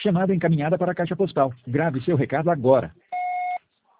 Chamada encaminhada para a caixa postal. Grave seu recado agora.